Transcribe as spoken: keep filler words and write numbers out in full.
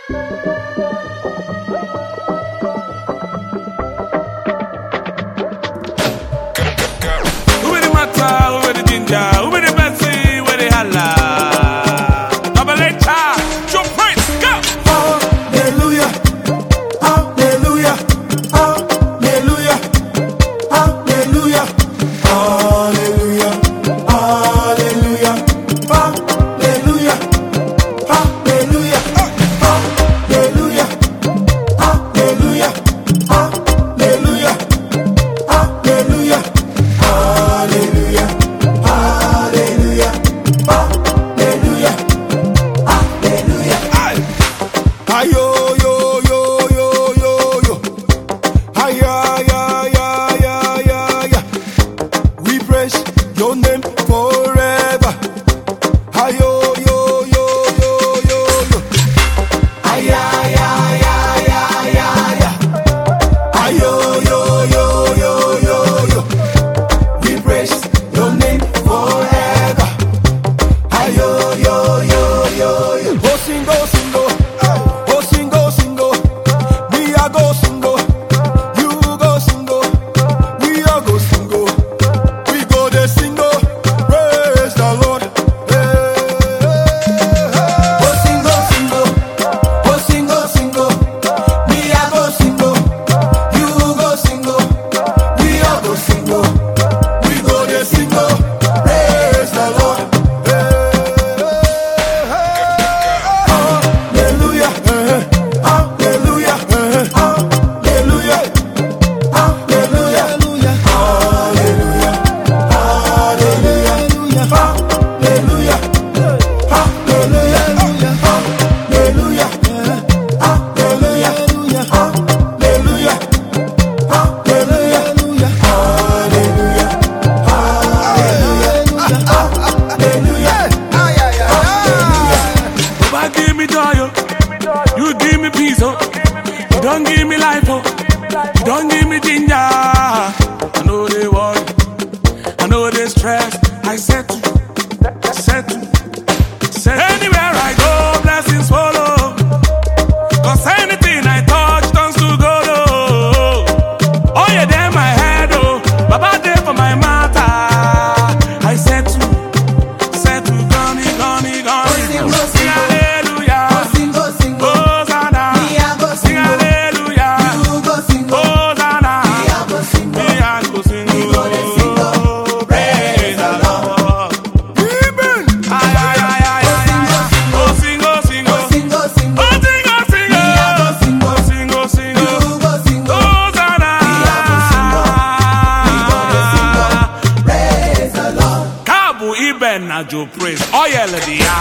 Don't give me life, oh. You don't give me ginger. I know they worry, I know they stress. I said to, said to, said to. Anywhere I go, blessings follow. Cause anything I touch turns to gold, oh. Oh yeah, then my head, oh. Baba day for my matter. I said to, said to, gone, gone, gone. Sing hallelujah. Hosanna. Sing hallelujah. Hosanna. Me I go sing, oh. Praise the Lord. Ay, ay, ay, ay, ay, ay. Oh, sing, oh, sing, oh. Oh, sing, oh, sing, oh. Oh, sing, oh, sing, oh. Hosanna. Kabu Iben na jo praise. Oh, yeah, lady.